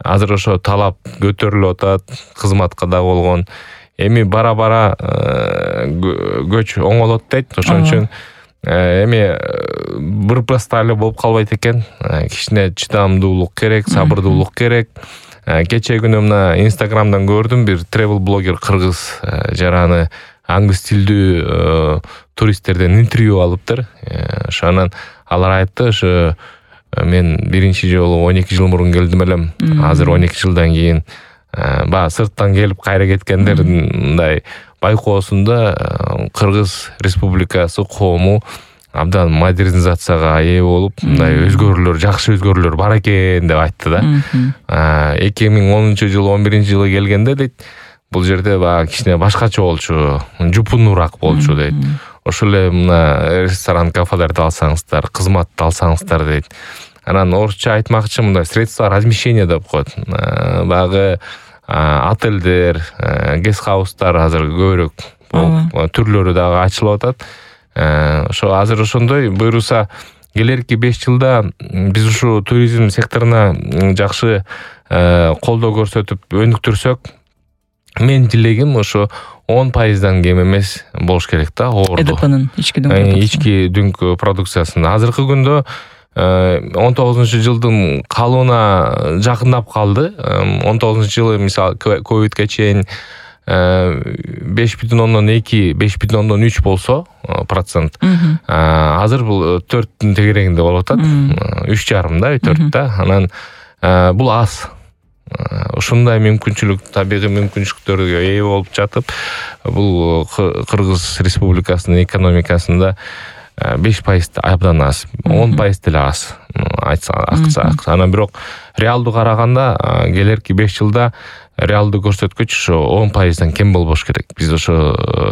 азыр ошо талап көтөрүлүп атат, кызматка да болгон. Эми бара-бара көч оңолот дейт. Ошон үчүн эми бир просто эле болуп калбайт экен. Кичине чыдамдуулук керек, сабырдуулук керек. Кече күнү мына Инстаграмдан көрдүм, бир travel блогер кыргыз жараны англис тилдүү туристтерден интервью алыптыр. Ошонан алар айтты, ошо мен биринчи жолу 12 жыл мурун келдим элем. Азыр 12 жылдан кийин баягы сырттан келип кайра кеткендер мындай байкоосунда Кыргыз Республикасы коому абдан модернизацияга ээ болуп, мындай өзгөрүүлөр, жакшы өзгөрүүлөр бар экен деп айтты да. 2010-жылы, 11-жылы келгенде дейт, бул жерде баягы кичине башкача болчу, жупунуураак болчу дейт. Ошол эле мына ресторан, кафелерди алсаңыздар, кызматты алсаңыздар дейт. Анан орусча айтмакчы, мындай средства размещения деп коет. Баягы отелдер, гестхаустар азыр көбүрөөк түрлөрү дагы ачылып атат. Ошо азыр ошондой буюрса келерки 5 жылда биз ушу туризм секторуна жакшы колдоо көрсөтүп өнүктүрсөк, мен тилегим ошо 10%дан кем эмес болуш керек да, орду. ЭДПнын ички дүңк продукциясында. Азыркы күндө 19-жылдын калыбына жакындап калды. 19-жылы мисалы ковидке чейин 5,2, 5,3 болсо процент. Азыр бул 4-тün тегерегинде болуп атат. 3,5 да, 4 да. Анан бул аз. Ушундай мүмкүнчүлүк, табигый мүмкүнчүлүктөргө ээ болуп жатып, бул Кыргыз Республикасынын экономикасында 5% абдан аз, 10% деле аз. Аксак. Анан бирок реалдуу караганда келерки 5 жылда реалдуу көрсөткүч ошо 10%дан кем болбош керек. Биз ошо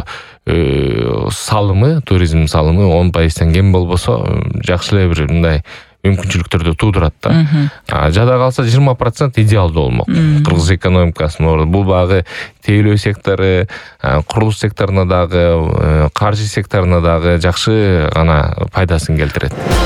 салымы, туризм салымы 10%дан кем болбосо жакшы эле бир мындай мүмкүнчүлүктөрдү туудурат да. Жада калса 20% идеалдуу болмок. Кыргыз экономикасынын бул багы тейлөө сектору, курулуш секторуна дагы, каржы секторуна дагы жакшы гана пайдасын келтирет.